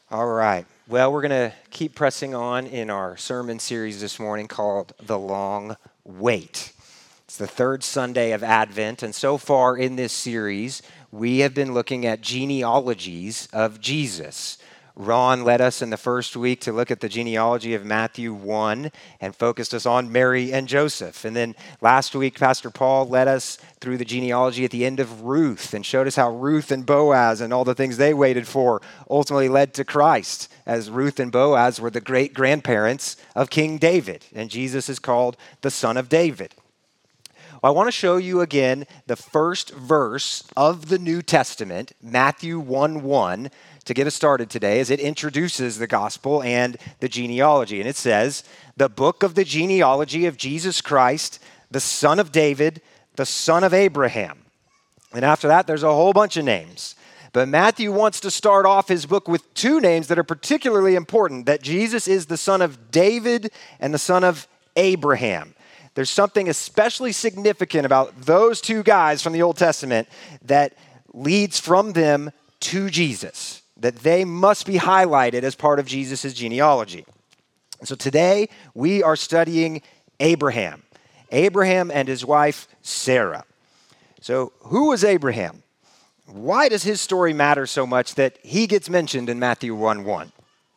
All right. Well, we're going to keep pressing on in our sermon series this morning called The Long Wait. It's the third Sunday of Advent, and so far in this series, we have been looking at genealogies of Jesus. Ron led us in the first week to look at the genealogy of Matthew 1 and focused us on Mary and Joseph. And then last week, Pastor Paul led us through the genealogy at the end of Ruth and showed us how Ruth and Boaz and all the things they waited for ultimately led to Christ, as Ruth and Boaz were the great-grandparents of King David, and Jesus is called the Son of David. I want to show you again the first verse of the New Testament, Matthew 1:1, to get us started today, as it introduces the gospel and the genealogy. And it says, "The book of the genealogy of Jesus Christ, the son of David, the son of Abraham." And after that, there's a whole bunch of names. But Matthew wants to start off his book with two names that are particularly important, that Jesus is the son of David and the son of Abraham. There's something especially significant about those two guys from the Old Testament that leads from them to Jesus, that they must be highlighted as part of Jesus' genealogy. So today we are studying Abraham and his wife Sarah. So who was Abraham? Why does his story matter so much that he gets mentioned in Matthew 1:1?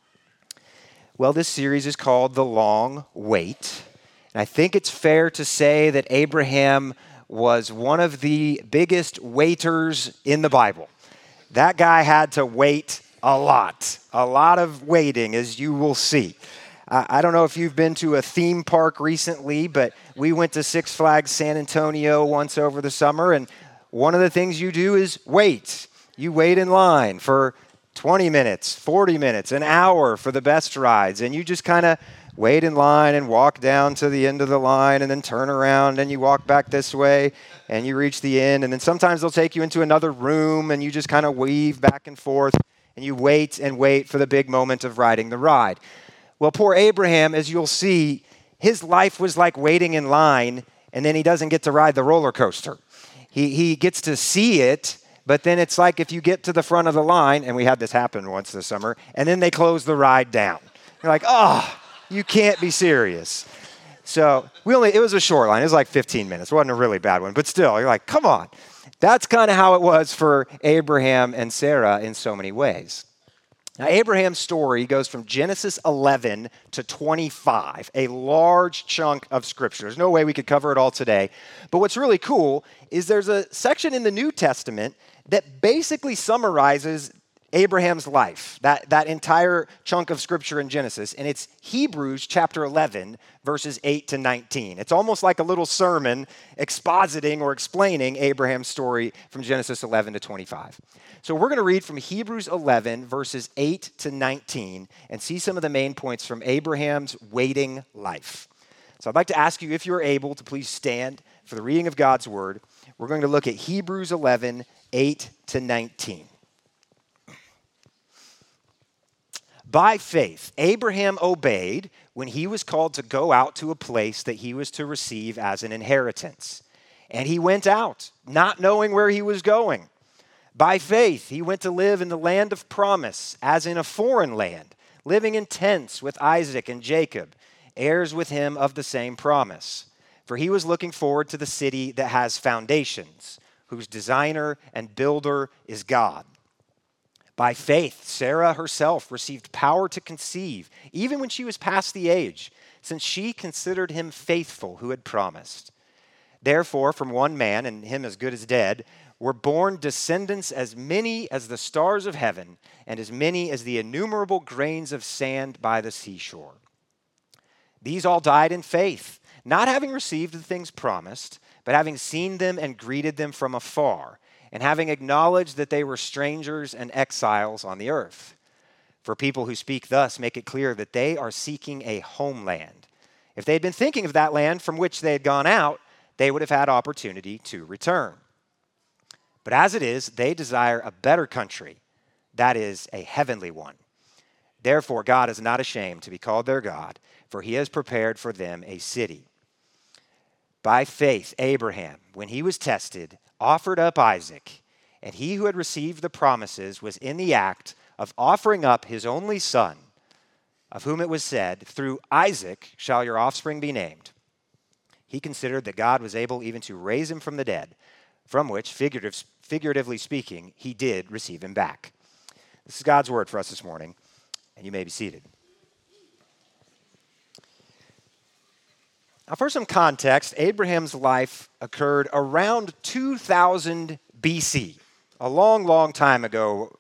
Well, this series is called The Long Wait. And I think it's fair to say that Abraham was one of the biggest waiters in the Bible. That guy had to wait a lot of waiting, as you will see. I don't know if you've been to a theme park recently, but we went to Six Flags San Antonio once over the summer, and one of the things you do is wait. You wait in line for 20 minutes, 40 minutes, an hour for the best rides, and you just kind of wait in line and walk down to the end of the line and then turn around and you walk back this way and you reach the end. And then sometimes they'll take you into another room and you just kind of weave back and forth and you wait and wait for the big moment of riding the ride. Well, poor Abraham, as you'll see, his life was like waiting in line and then he doesn't get to ride the roller coaster. He gets to see it, but then it's like if you get to the front of the line, and we had this happen once this summer, and then they close the ride down. You're like, oh, you can't be serious. So it was a short line. It was like 15 minutes. It wasn't a really bad one, but still, you're like, come on. That's kind of how it was for Abraham and Sarah in so many ways. Now, Abraham's story goes from Genesis 11 to 25, a large chunk of Scripture. There's no way we could cover it all today. But what's really cool is there's a section in the New Testament that basically summarizes Abraham's life, that entire chunk of Scripture in Genesis, and it's Hebrews chapter 11, verses 8 to 19. It's almost like a little sermon expositing or explaining Abraham's story from Genesis 11 to 25. So we're going to read from Hebrews 11, verses 8 to 19, and see some of the main points from Abraham's waiting life. So I'd like to ask you, if you're able, to please stand for the reading of God's Word. We're going to look at Hebrews 11, 8 to 19. By faith, Abraham obeyed when he was called to go out to a place that he was to receive as an inheritance. And he went out, not knowing where he was going. By faith, he went to live in the land of promise, as in a foreign land, living in tents with Isaac and Jacob, heirs with him of the same promise. For he was looking forward to the city that has foundations, whose designer and builder is God. By faith, Sarah herself received power to conceive, even when she was past the age, since she considered him faithful who had promised. Therefore, from one man, and him as good as dead, were born descendants as many as the stars of heaven, and as many as the innumerable grains of sand by the seashore. These all died in faith, not having received the things promised, but having seen them and greeted them from afar, and having acknowledged that they were strangers and exiles on the earth. For people who speak thus make it clear that they are seeking a homeland. If they had been thinking of that land from which they had gone out, they would have had opportunity to return. But as it is, they desire a better country, that is, a heavenly one. Therefore, God is not ashamed to be called their God, for he has prepared for them a city. By faith, Abraham, when he was tested, offered up Isaac, and he who had received the promises was in the act of offering up his only son, of whom it was said, through Isaac shall your offspring be named, he considered that God was able even to raise him from the dead, from which, figuratively speaking, he did receive him back. This is God's word for us this morning, and you may be seated. Now, for some context, Abraham's life occurred around 2000 BC, a long, long time ago,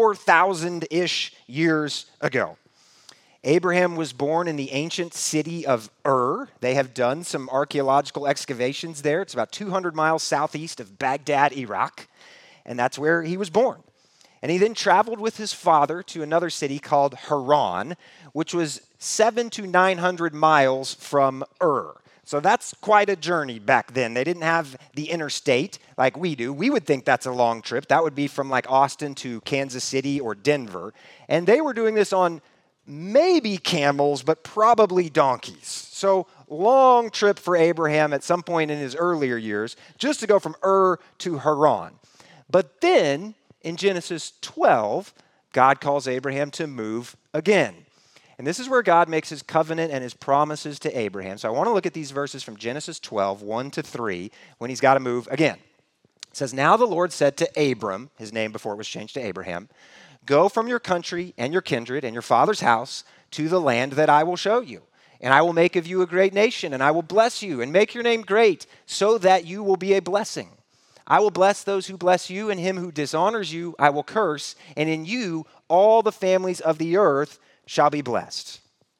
4,000-ish years ago. Abraham was born in the ancient city of Ur. They have done some archaeological excavations there. It's about 200 miles southeast of Baghdad, Iraq, and that's where he was born. And he then traveled with his father to another city called Haran, which was 700 to 900 miles from Ur. So that's quite a journey back then. They didn't have the interstate like we do. We would think that's a long trip. That would be from like Austin to Kansas City or Denver. And they were doing this on maybe camels, but probably donkeys. So long trip for Abraham at some point in his earlier years, just to go from Ur to Haran. But then in Genesis 12, God calls Abraham to move again. And this is where God makes his covenant and his promises to Abraham. So I want to look at these verses from Genesis 12, 1 to 3, when he's got to move again. It says, "Now the Lord said to Abram," his name before it was changed to Abraham, "Go from your country and your kindred and your father's house to the land that I will show you. And I will make of you a great nation, and I will bless you and make your name great, so that you will be a blessing. I will bless those who bless you, and him who dishonors you I will curse, and in you all the families of the earth shall be blessed."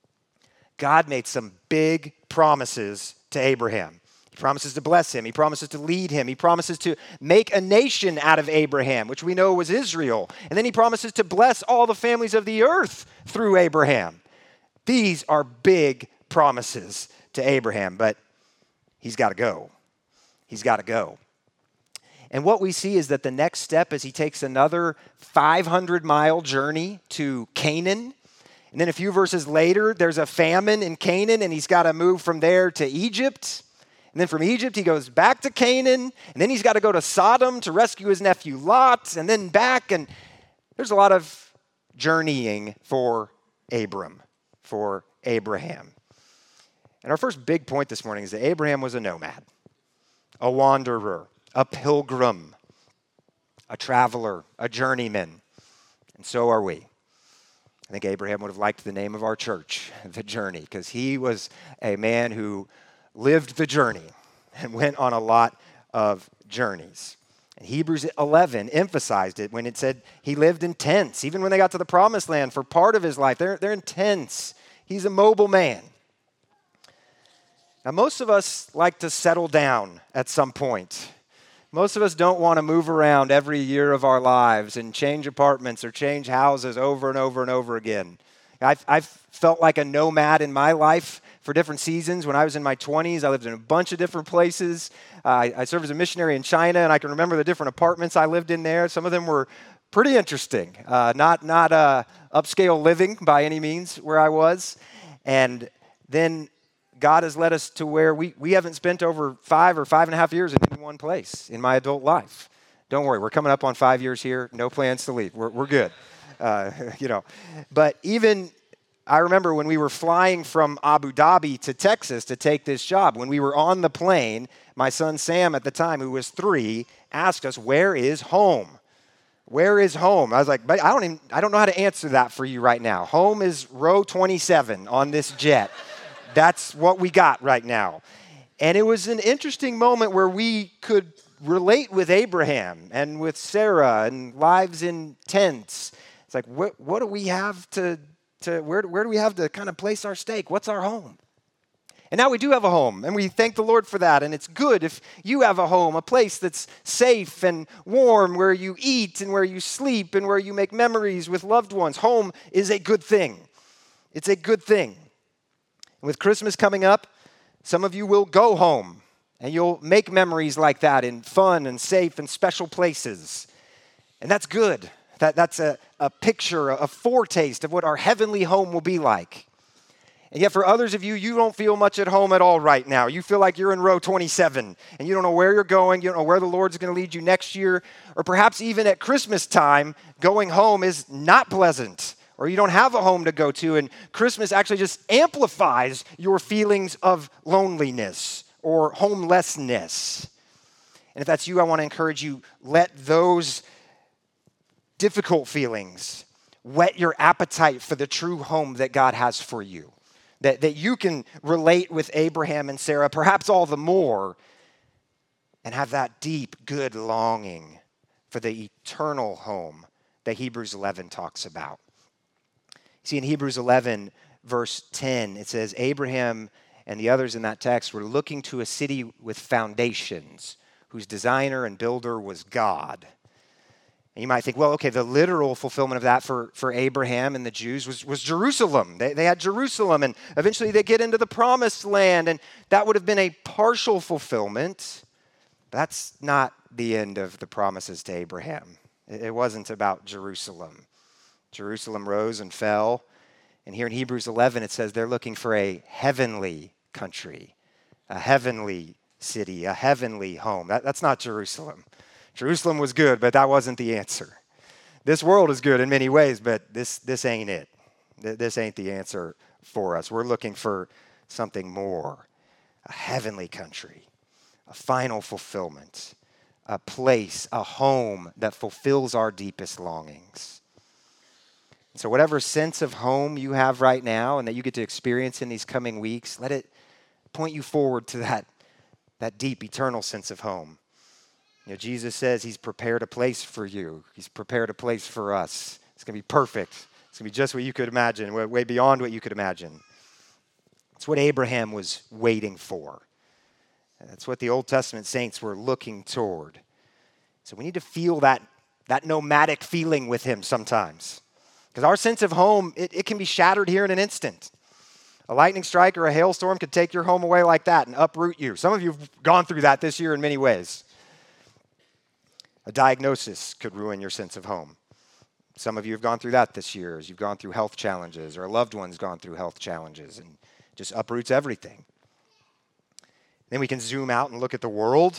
God made some big promises to Abraham. He promises to bless him. He promises to lead him. He promises to make a nation out of Abraham, which we know was Israel. And then he promises to bless all the families of the earth through Abraham. These are big promises to Abraham, but he's got to go. He's got to go. And what we see is that the next step is he takes another 500-mile journey to Canaan. And then a few verses later, there's a famine in Canaan, and he's got to move from there to Egypt. And then from Egypt, he goes back to Canaan, and then he's got to go to Sodom to rescue his nephew Lot, and then back. And there's a lot of journeying for Abraham. And our first big point this morning is that Abraham was a nomad, a wanderer, a pilgrim, a traveler, a journeyman. And so are we. I think Abraham would have liked the name of our church, The Journey, because he was a man who lived the journey and went on a lot of journeys. And Hebrews 11 emphasized it when it said he lived in tents. Even when they got to the promised land for part of his life, they're in tents. He's a mobile man. Now, most of us like to settle down at some point. Most of us don't want to move around every year of our lives and change apartments or change houses over and over and over again. I've felt like a nomad in my life for different seasons. When I was in my 20s, I lived in a bunch of different places. I served as a missionary in China, and I can remember the different apartments I lived in there. Some of them were pretty interesting, not upscale living by any means where I was. And then God has led us to where we haven't spent over 5 or 5.5 years in any one place in my adult life. Don't worry, we're coming up on 5 years here. No plans to leave. We're good. But even I remember when we were flying from Abu Dhabi to Texas to take this job, when we were on the plane, my son Sam at the time, who was 3, asked us, "Where is home? Where is home?" I was like, "But I don't know how to answer that for you right now. Home is row 27 on this jet." That's what we got right now. And it was an interesting moment where we could relate with Abraham and with Sarah and lives in tents. It's like, what do we have where do we have to kind of place our stake? What's our home? And now we do have a home, and we thank the Lord for that. And it's good if you have a home, a place that's safe and warm, where you eat and where you sleep and where you make memories with loved ones. Home is a good thing. It's a good thing. With Christmas coming up, some of you will go home and you'll make memories like that in fun and safe and special places. And that's good. That's a picture, a foretaste of what our heavenly home will be like. And yet for others of you, you don't feel much at home at all right now. You feel like you're in row 27 and you don't know where you're going. You don't know where the Lord's going to lead you next year. Or perhaps even at Christmas time, going home is not pleasant. Or you don't have a home to go to. And Christmas actually just amplifies your feelings of loneliness or homelessness. And if that's you, I want to encourage you, let those difficult feelings whet your appetite for the true home that God has for you. That you can relate with Abraham and Sarah, perhaps all the more, and have that deep, good longing for the eternal home that Hebrews 11 talks about. See, in Hebrews 11, verse 10, it says, Abraham and the others in that text were looking to a city with foundations, whose designer and builder was God. And you might think, well, okay, the literal fulfillment of that for Abraham and the Jews was Jerusalem. They had Jerusalem, and eventually they get into the promised land, and that would have been a partial fulfillment. But that's not the end of the promises to Abraham. It wasn't about Jerusalem. Jerusalem rose and fell, and here in Hebrews 11 it says they're looking for a heavenly country, a heavenly city, a heavenly home. That's not Jerusalem. Jerusalem was good, but that wasn't the answer. This world is good in many ways, but this ain't it. This ain't the answer for us. We're looking for something more, a heavenly country, a final fulfillment, a place, a home that fulfills our deepest longings. So whatever sense of home you have right now and that you get to experience in these coming weeks, let it point you forward to that deep, eternal sense of home. You know, Jesus says he's prepared a place for you. He's prepared a place for us. It's going to be perfect. It's going to be just what you could imagine, way beyond what you could imagine. It's what Abraham was waiting for. That's what the Old Testament saints were looking toward. So we need to feel that nomadic feeling with him sometimes. Because our sense of home, it can be shattered here in an instant. A lightning strike or a hailstorm could take your home away like that and uproot you. Some of you have gone through that this year in many ways. A diagnosis could ruin your sense of home. Some of you have gone through that this year as you've gone through health challenges or a loved one's gone through health challenges and just uproots everything. Then we can zoom out and look at the world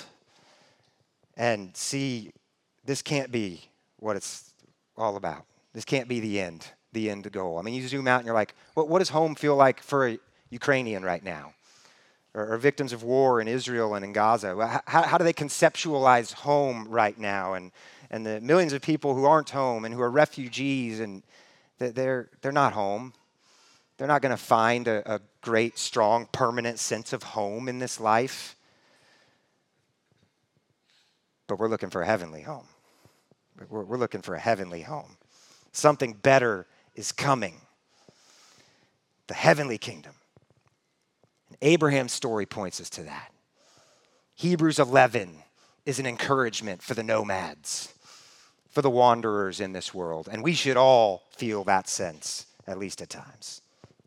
and see this can't be what it's all about. This can't be the end goal. I mean, you zoom out and you're like, what does home feel like for a Ukrainian right now? Or victims of war in Israel and in Gaza? How do they conceptualize home right now? And the millions of people who aren't home and who are refugees, and they're not home. They're not going to find a great, strong, permanent sense of home in this life. But we're looking for a heavenly home. We're looking for a heavenly home. Something better is coming. The heavenly kingdom. Abraham's story points us to that. Hebrews 11 is an encouragement for the nomads, for the wanderers in this world. And we should all feel that sense, at least at times.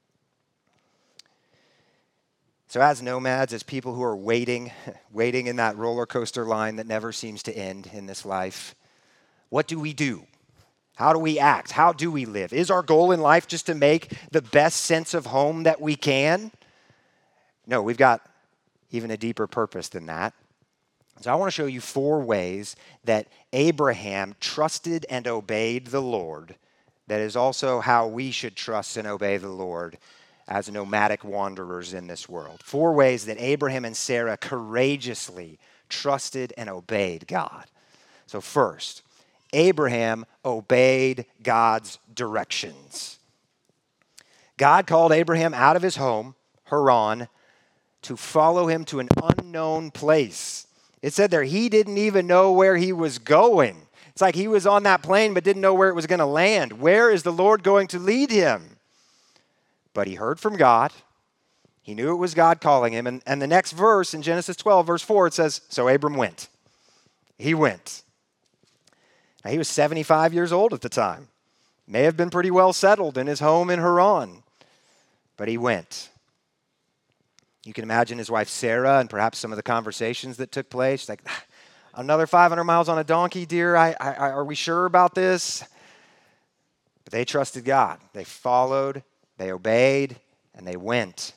So as nomads, as people who are waiting in that roller coaster line that never seems to end in this life, what do we do? How do we act? How do we live? Is our goal in life just to make the best sense of home that we can? No, we've got even a deeper purpose than that. So I want to show you 4 ways that Abraham trusted and obeyed the Lord. That is also how we should trust and obey the Lord as nomadic wanderers in this world. 4 ways that Abraham and Sarah courageously trusted and obeyed God. So first, Abraham obeyed God's directions. God called Abraham out of his home, Haran, to follow him to an unknown place. It said there he didn't even know where he was going. It's like he was on that plane but didn't know where it was going to land. Where is the Lord going to lead him? But he heard from God. He knew it was God calling him. And the next verse in Genesis 12, verse 4, it says, so Abram went. He went. Now, he was 75 years old at the time. May have been pretty well settled in his home in Haran. But he went. You can imagine his wife Sarah and perhaps some of the conversations that took place. She's like, another 500 miles on a donkey, dear? Are we sure about this? But they trusted God. They followed, they obeyed, And they went.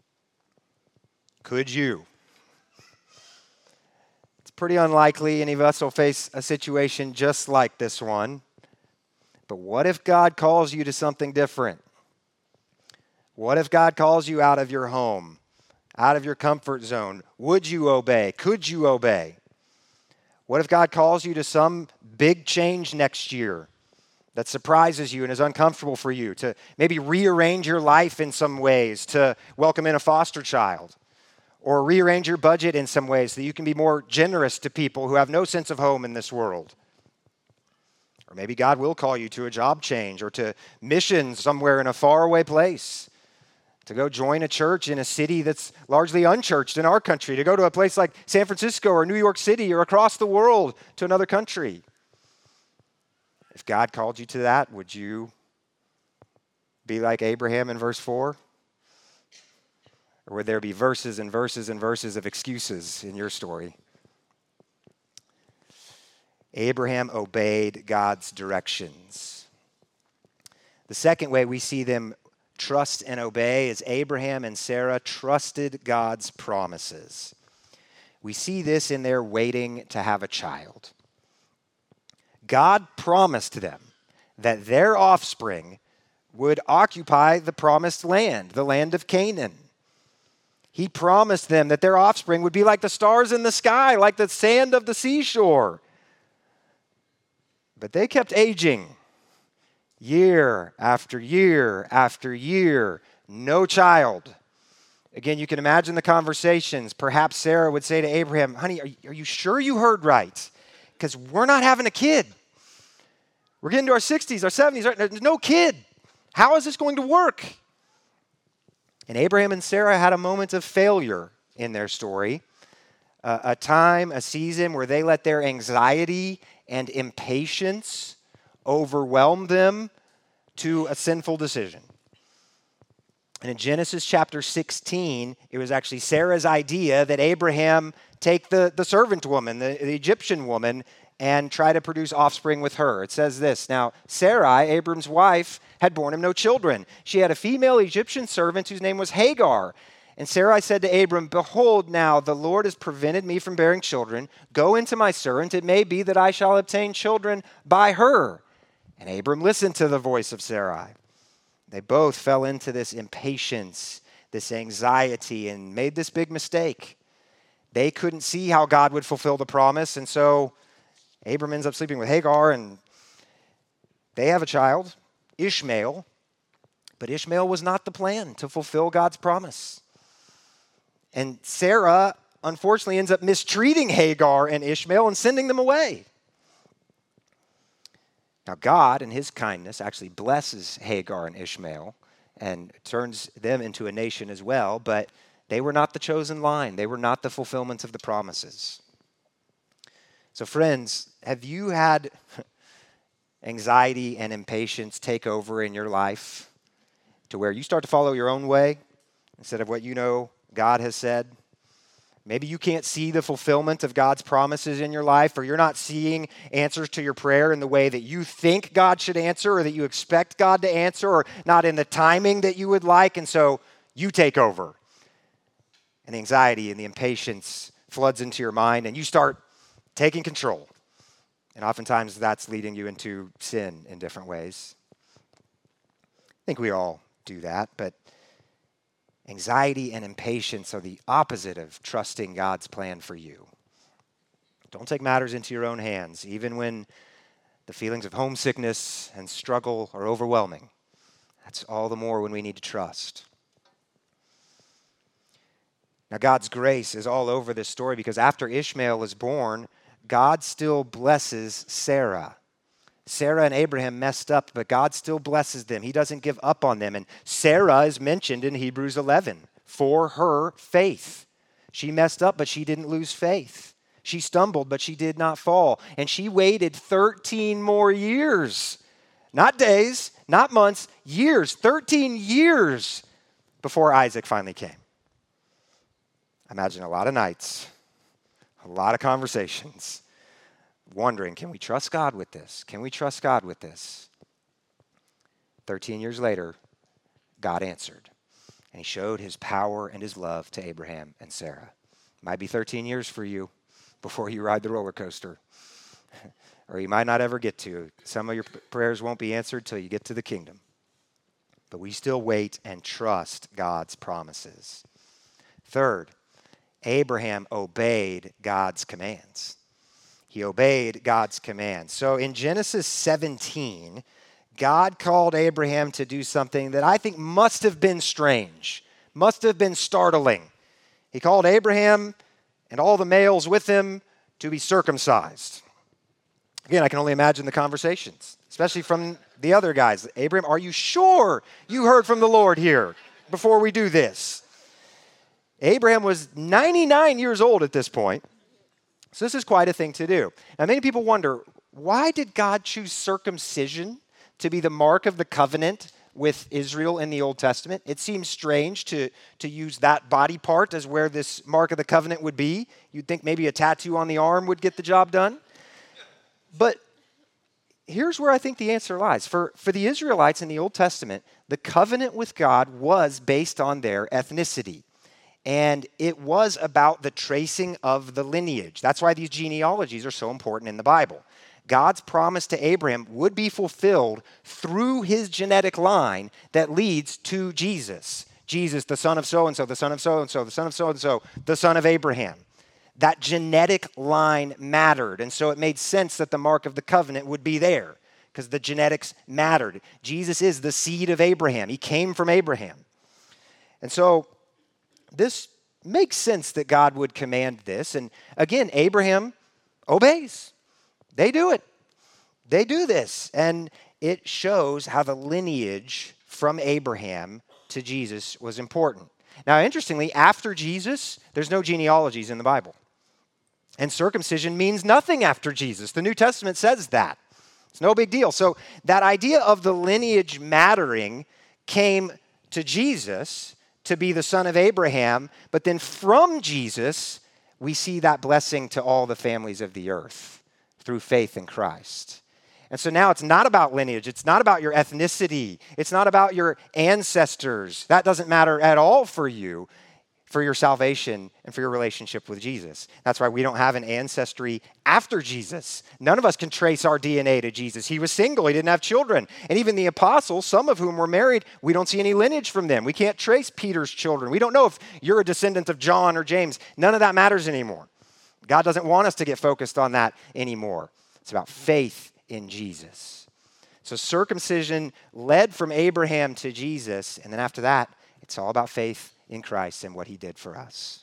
Could you? It's pretty unlikely any of us will face a situation just like this one. But what if God calls you to something different? What if God calls you out of your home, out of your comfort zone? Would you obey? Could you obey? What if God calls you to some big change next year that surprises you and is uncomfortable for you, to maybe rearrange your life in some ways, to welcome in a foster child, or rearrange your budget in some ways so that you can be more generous to people who have no sense of home in this world? Or maybe God will call you to a job change or to missions somewhere in a faraway place, to go join a church in a city that's largely unchurched in our country, to go to a place like San Francisco or New York City or across the world to another country. If God called you to that, would you be like Abraham in verse 4? Or would there be verses and verses and verses of excuses in your story? Abraham obeyed God's directions. The second way we see them trust and obey is Abraham and Sarah trusted God's promises. We see this in their waiting to have a child. God promised them that their offspring would occupy the promised land, the land of Canaan. He promised them that their offspring would be like the stars in the sky, like the sand of the seashore. But they kept aging. Year after year after year, no child. Again, you can imagine the conversations. Perhaps Sarah would say to Abraham, honey, are you sure you heard right? Because we're not having a kid. We're getting to our 60s, our 70s. There's no kid. How is this going to work? And Abraham and Sarah had a moment of failure in their story. A time, a season where they let their anxiety and impatience overwhelm them to a sinful decision. And in Genesis chapter 16, it was actually Sarah's idea that Abraham take the servant woman, the Egyptian woman, and try to produce offspring with her. It says this, now Sarai, Abram's wife, had borne him no children. She had a female Egyptian servant whose name was Hagar. And Sarai said to Abram, behold, now the Lord has prevented me from bearing children. Go into my servant. It may be that I shall obtain children by her. And Abram listened to the voice of Sarai. They both fell into this impatience, this anxiety, and made this big mistake. They couldn't see how God would fulfill the promise, and so Abram ends up sleeping with Hagar, and they have a child, Ishmael. But Ishmael was not the plan to fulfill God's promise. And Sarah, unfortunately, ends up mistreating Hagar and Ishmael and sending them away. Now, God, in his kindness, actually blesses Hagar and Ishmael and turns them into a nation as well, but they were not the chosen line. They were not the fulfillment of the promises. So, friends, have you had anxiety and impatience take over in your life to where you start to follow your own way instead of what you know God has said? Maybe you can't see the fulfillment of God's promises in your life, or you're not seeing answers to your prayer in the way that you think God should answer or that you expect God to answer, or not in the timing that you would like, and so you take over. And the anxiety and the impatience floods into your mind, and you start taking control. And oftentimes that's leading you into sin in different ways. I think we all do that, but anxiety and impatience are the opposite of trusting God's plan for you. Don't take matters into your own hands, even when the feelings of homesickness and struggle are overwhelming. That's all the more when we need to trust. Now, God's grace is all over this story because after Ishmael is born, God still blesses Sarah. Sarah and Abraham messed up, but God still blesses them. He doesn't give up on them. And Sarah is mentioned in Hebrews 11 for her faith. She messed up, but she didn't lose faith. She stumbled, but she did not fall. And she waited 13 more years. Not days, not months, years. 13 years before Isaac finally came. I imagine a lot of nights, a lot of conversations, wondering, can we trust God with this? Can we trust God with this? 13 years later, God answered. and he showed his power and his love to Abraham and Sarah. Might be 13 years for you before you ride the roller coaster, or you might not ever get to. Some of your prayers won't be answered till you get to the kingdom. But we still wait and trust God's promises. Third, Abraham obeyed God's commands. He obeyed God's commands. So in Genesis 17, God called Abraham to do something that I think must have been strange, must have been startling. He called Abraham and all the males with him to be circumcised. Again, I can only imagine the conversations, especially from the other guys. Abraham, are you sure you heard from the Lord here before we do this? Abraham was 99 years old at this point, so this is quite a thing to do. Now, many people wonder, why did God choose circumcision to be the mark of the covenant with Israel in the Old Testament? It seems strange to use that body part as where this mark of the covenant would be. You'd think maybe a tattoo on the arm would get the job done. But here's where I think the answer lies. For the Israelites in the Old Testament, the covenant with God was based on their ethnicity. And it was about the tracing of the lineage. That's why these genealogies are so important in the Bible. God's promise to Abraham would be fulfilled through his genetic line that leads to Jesus. Jesus, the son of so-and-so, the son of so-and-so, the son of so-and-so, the son of Abraham. That genetic line mattered. And so it made sense that the mark of the covenant would be there because the genetics mattered. Jesus is the seed of Abraham. He came from Abraham. And so this makes sense that God would command this. And again, Abraham obeys. They do it. They do this. And it shows how the lineage from Abraham to Jesus was important. Now, interestingly, after Jesus, there's no genealogies in the Bible. And circumcision means nothing after Jesus. The New Testament says that. It's no big deal. So that idea of the lineage mattering came to Jesus to be the son of Abraham, but then from Jesus, we see that blessing to all the families of the earth through faith in Christ. And so now it's not about lineage. It's not about your ethnicity. It's not about your ancestors. That doesn't matter at all for you, for your salvation and for your relationship with Jesus. That's why we don't have an ancestry after Jesus. None of us can trace our DNA to Jesus. He was single. He didn't have children. And even the apostles, some of whom were married, we don't see any lineage from them. We can't trace Peter's children. We don't know if you're a descendant of John or James. None of that matters anymore. God doesn't want us to get focused on that anymore. It's about faith in Jesus. So circumcision led from Abraham to Jesus, and then after that, it's all about faith in Christ and what he did for us.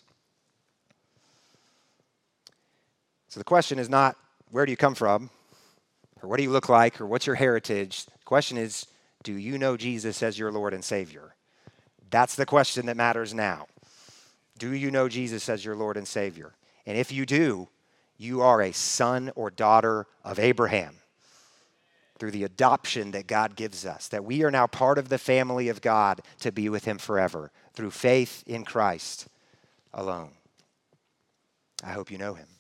So the question is not, where do you come from? Or what do you look like? Or what's your heritage? The question is, do you know Jesus as your Lord and Savior? That's the question that matters now. Do you know Jesus as your Lord and Savior? And if you do, you are a son or daughter of Abraham through the adoption that God gives us, that we are now part of the family of God to be with him forever through faith in Christ alone. I hope you know him.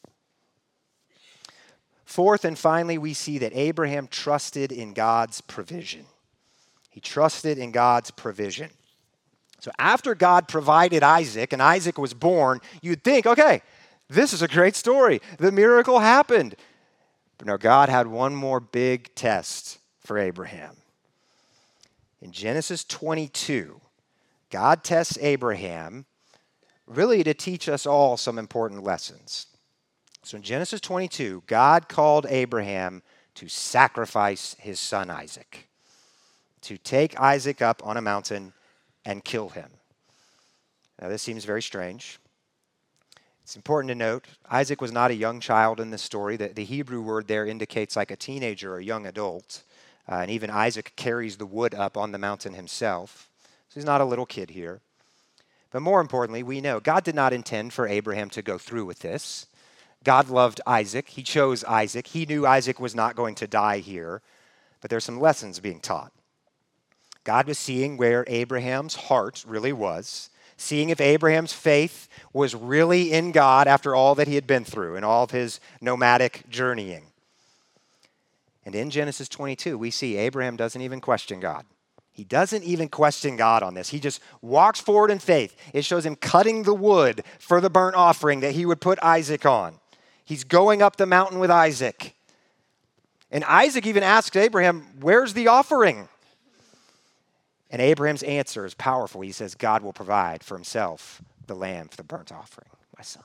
Fourth and finally, we see that Abraham trusted in God's provision. He trusted in God's provision. So after God provided Isaac and Isaac was born, you'd think, okay, this is a great story. The miracle happened. But no, God had one more big test for Abraham. In Genesis 22, God tests Abraham really to teach us all some important lessons. So in Genesis 22, God called Abraham to sacrifice his son Isaac, to take Isaac up on a mountain and kill him. Now this seems very strange. It's important to note, Isaac was not a young child in this story. The Hebrew word there indicates like a teenager or a young adult. And even Isaac carries the wood up on the mountain himself. So he's not a little kid here. But more importantly, we know God did not intend for Abraham to go through with this. God loved Isaac. He chose Isaac. He knew Isaac was not going to die here. But there's some lessons being taught. God was seeing where Abraham's heart really was, seeing if Abraham's faith was really in God after all that he had been through and all of his nomadic journeying. And in Genesis 22, we see Abraham doesn't even question God. He doesn't even question God on this. He just walks forward in faith. It shows him cutting the wood for the burnt offering that he would put Isaac on. He's going up the mountain with Isaac. And Isaac even asks Abraham, where's the offering? And Abraham's answer is powerful. He says, God will provide for himself the lamb for the burnt offering, my son.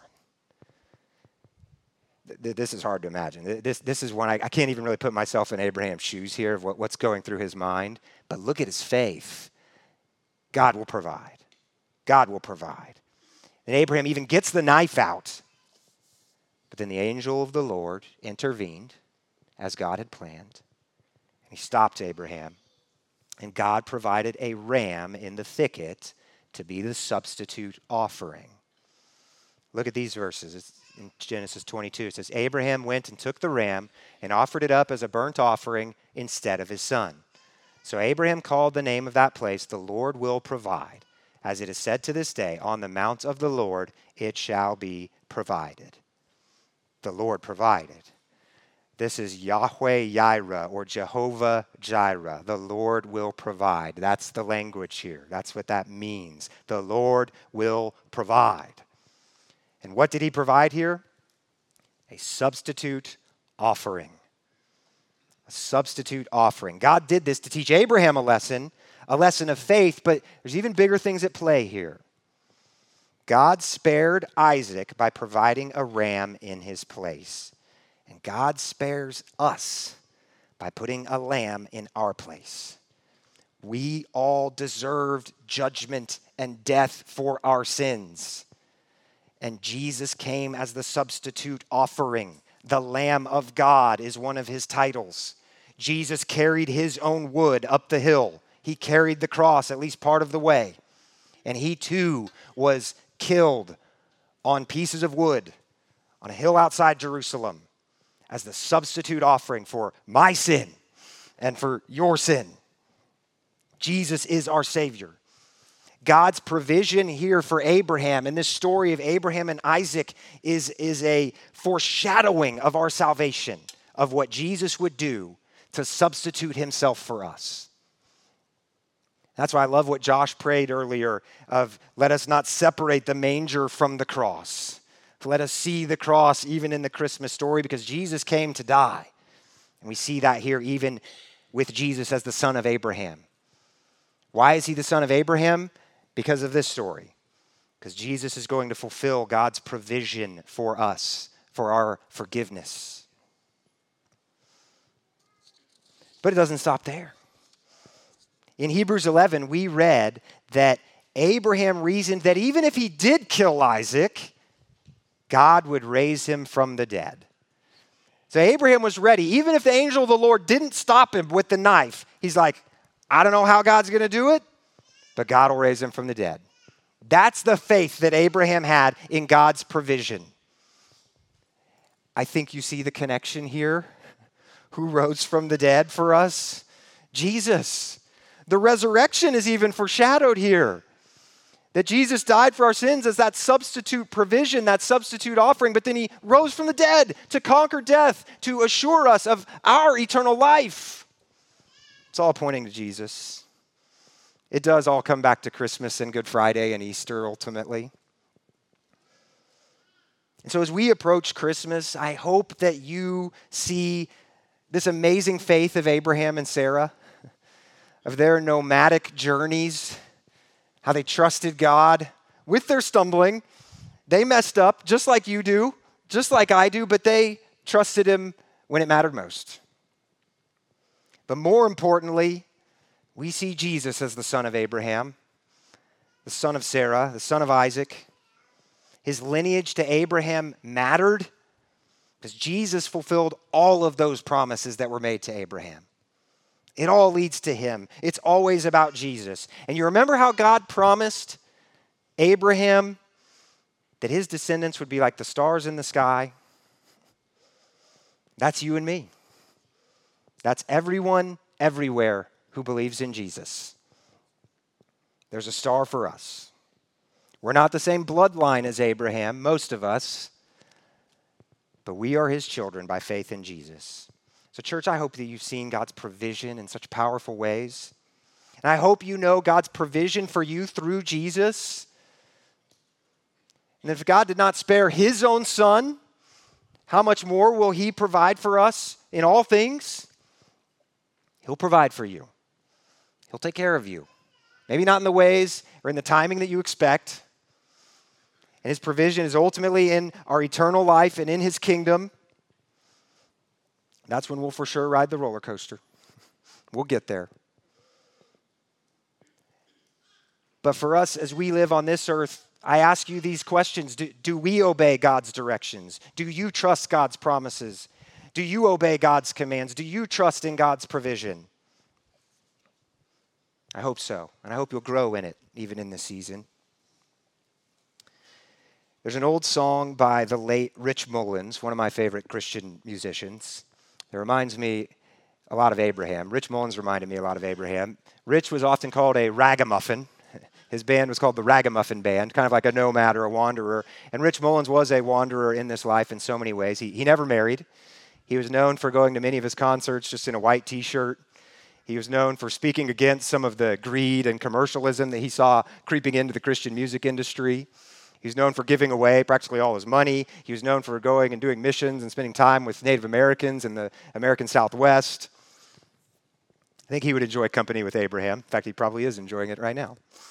This is hard to imagine. This is one I can't even really put myself in Abraham's shoes here of what's going through his mind. But look at his faith. God will provide. God will provide. And Abraham even gets the knife out. But then the angel of the Lord intervened as God had planned. And he stopped Abraham. And God provided a ram in the thicket to be the substitute offering. Look at these verses. It's in Genesis 22. It says, Abraham went and took the ram and offered it up as a burnt offering instead of his son. So Abraham called the name of that place, the Lord will provide. As it is said to this day, on the mount of the Lord it shall be provided. The Lord provided. This is Yahweh Jireh or Jehovah Jireh. The Lord will provide. That's the language here. That's what that means. The Lord will provide. And what did he provide here? A substitute offering. A substitute offering. God did this to teach Abraham a lesson of faith, but there's even bigger things at play here. God spared Isaac by providing a ram in his place. And God spares us by putting a lamb in our place. We all deserved judgment and death for our sins. And Jesus came as the substitute offering. The Lamb of God is one of his titles. Jesus carried his own wood up the hill. He carried the cross at least part of the way. And he too was killed on pieces of wood on a hill outside Jerusalem as the substitute offering for my sin and for your sin. Jesus is our Savior. God's provision here for Abraham in this story of Abraham and Isaac is a foreshadowing of our salvation, of what Jesus would do to substitute himself for us. That's why I love what Josh prayed earlier of let us not separate the manger from the cross. Let us see the cross even in the Christmas story because Jesus came to die. And we see that here even with Jesus as the son of Abraham. Why is he the son of Abraham? Because of this story. Because Jesus is going to fulfill God's provision for us, for our forgiveness. But it doesn't stop there. In Hebrews 11, we read that Abraham reasoned that even if he did kill Isaac, God would raise him from the dead. So Abraham was ready. Even if the angel of the Lord didn't stop him with the knife, he's like, I don't know how God's going to do it, but God will raise him from the dead. That's the faith that Abraham had in God's provision. I think you see the connection here. Who rose from the dead for us? Jesus. The resurrection is even foreshadowed here. That Jesus died for our sins as that substitute provision, that substitute offering, but then he rose from the dead to conquer death, to assure us of our eternal life. It's all pointing to Jesus. It does all come back to Christmas and Good Friday and Easter ultimately. And so as we approach Christmas, I hope that you see this amazing faith of Abraham and Sarah, of their nomadic journeys, how they trusted God with their stumbling. They messed up just like you do, just like I do, but they trusted him when it mattered most. But more importantly, we see Jesus as the son of Abraham, the son of Sarah, the son of Isaac. His lineage to Abraham mattered because Jesus fulfilled all of those promises that were made to Abraham. It all leads to him. It's always about Jesus. And you remember how God promised Abraham that his descendants would be like the stars in the sky? That's you and me. That's everyone, everywhere who believes in Jesus. There's a star for us. We're not the same bloodline as Abraham, most of us, but we are his children by faith in Jesus. So church, I hope that you've seen God's provision in such powerful ways. And I hope you know God's provision for you through Jesus. And if God did not spare his own son, how much more will he provide for us in all things? He'll provide for you. He'll take care of you. Maybe not in the ways or in the timing that you expect. And his provision is ultimately in our eternal life and in his kingdom. That's when we'll for sure ride the roller coaster. We'll get there. But for us, as we live on this earth, I ask you these questions. Do we obey God's directions? Do you trust God's promises? Do you obey God's commands? Do you trust in God's provision? I hope so, and I hope you'll grow in it, even in this season. There's an old song by the late Rich Mullins, one of my favorite Christian musicians. It reminds me a lot of Abraham. Rich Mullins reminded me a lot of Abraham. Rich was often called a ragamuffin. His band was called the Ragamuffin Band, kind of like a nomad or a wanderer. And Rich Mullins was a wanderer in this life in so many ways. He never married. He was known for going to many of his concerts just in a white T-shirt. He was known for speaking against some of the greed and commercialism that he saw creeping into the Christian music industry. He was known for giving away practically all his money. He was known for going and doing missions and spending time with Native Americans in the American Southwest. I think he would enjoy company with Abraham. In fact, he probably is enjoying it right now.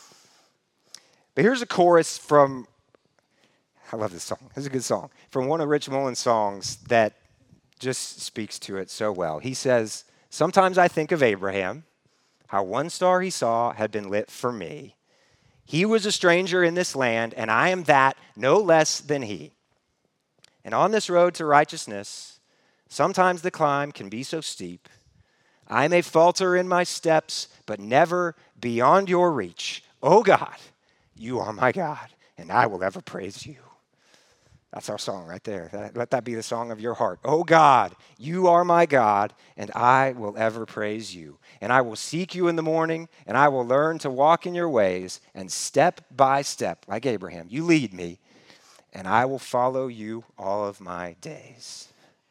But here's a chorus from, I love this song. This is a good song. From one of Rich Mullins' songs that just speaks to it so well. He says, "Sometimes I think of Abraham, how one star he saw had been lit for me. He was a stranger in this land, and I am that no less than he. And on this road to righteousness, sometimes the climb can be so steep. I may falter in my steps, but never beyond your reach. Oh God, you are my God, and I will ever praise you." That's our song right there. Let that be the song of your heart. Oh God, you are my God, and I will ever praise you. And I will seek you in the morning, and I will learn to walk in your ways, and step by step, like Abraham, you lead me, and I will follow you all of my days.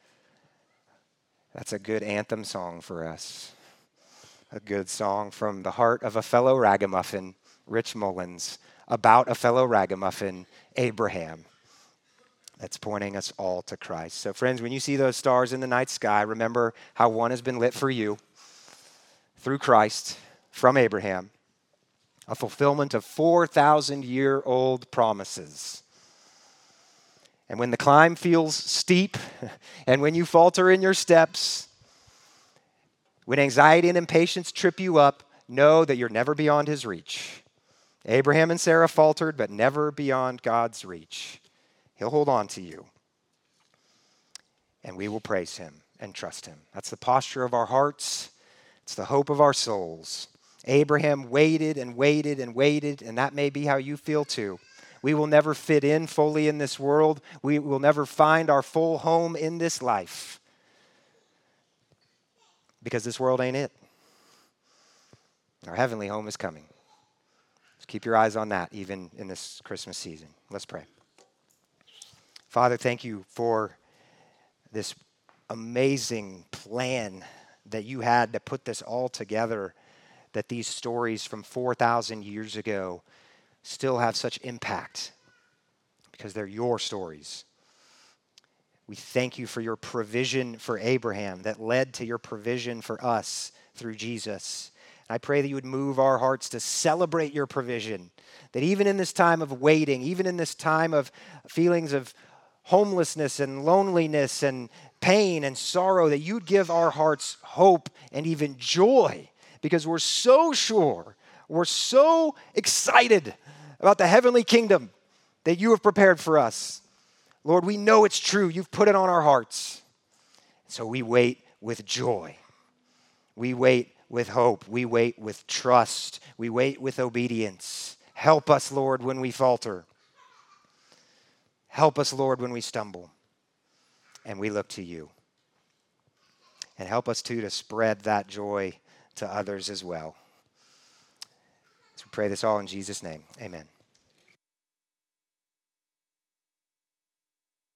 That's a good anthem song for us. A good song from the heart of a fellow ragamuffin, Rich Mullins, about a fellow ragamuffin, Abraham. That's pointing us all to Christ. So friends, when you see those stars in the night sky, remember how one has been lit for you through Christ from Abraham, a fulfillment of 4,000-year-old promises. And when the climb feels steep, and when you falter in your steps, when anxiety and impatience trip you up, know that you're never beyond his reach. Abraham and Sarah faltered, but never beyond God's reach. He'll hold on to you. And we will praise him and trust him. That's the posture of our hearts. It's the hope of our souls. Abraham waited and waited and waited, and that may be how you feel too. We will never fit in fully in this world. We will never find our full home in this life because this world ain't it. Our heavenly home is coming. So keep your eyes on that even in this Christmas season. Let's pray. Father, thank you for this amazing plan that you had to put this all together, that these stories from 4,000 years ago still have such impact because they're your stories. We thank you for your provision for Abraham that led to your provision for us through Jesus. And I pray that you would move our hearts to celebrate your provision, that even in this time of waiting, even in this time of feelings of homelessness and loneliness and pain and sorrow, that you'd give our hearts hope and even joy because we're so sure, we're so excited about the heavenly kingdom that you have prepared for us. Lord, we know it's true. You've put it on our hearts. So we wait with joy. We wait with hope. We wait with trust. We wait with obedience. Help us, Lord, when we falter. Help us, Lord, when we stumble. And we look to you. And help us, too, to spread that joy to others as well. So we pray this all in Jesus' name. Amen.